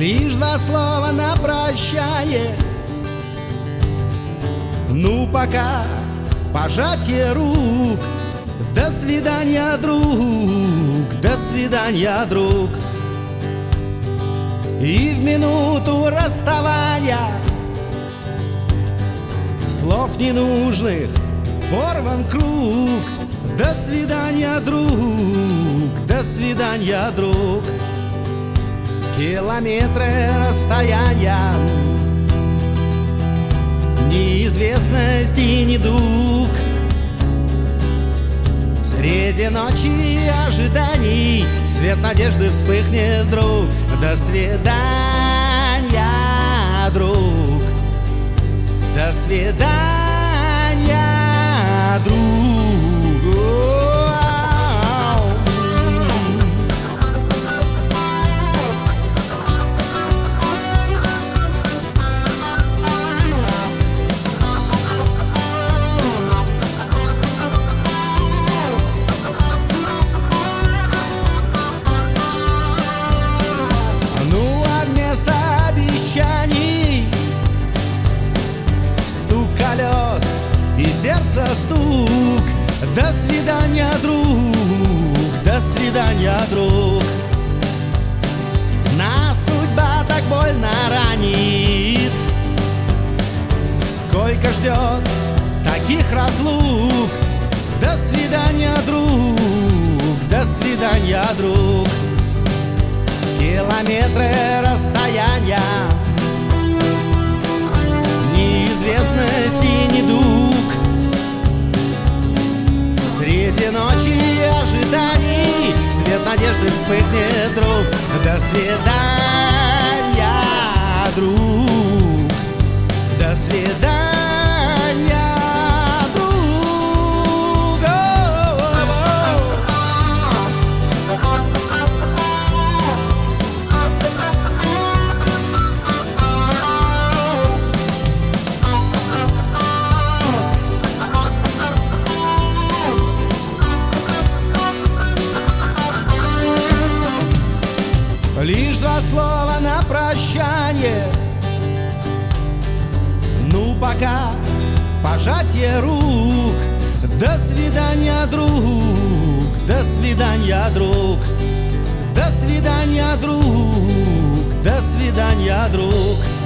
Лишь два слова на прощание. Ну пока, пожатие рук. До свидания, друг, до свидания, друг. И в минуту расставания слов ненужных порван круг. До свидания, друг, до свидания, друг. Километры расстояния, неизвестность и недуг. Среди ночи ожиданий свет надежды вспыхнет вдруг. До свидания, друг, до свидания, друг. Стук колес и сердца стук. До свидания, друг, до свидания, друг. Нас судьба так больно ранит. Сколько ждет таких разлук. До свидания, друг, до свидания, друг. Километры расстояния, неизвестность и недуг. Среди ночи ожиданий свет надежды вспыхнет вдруг. До свидания, друг, до свидания. Лишь два слова на прощание. Ну пока, пожатие рук. До свидания, друг, до свидания, друг. До свидания, друг, до свидания, друг.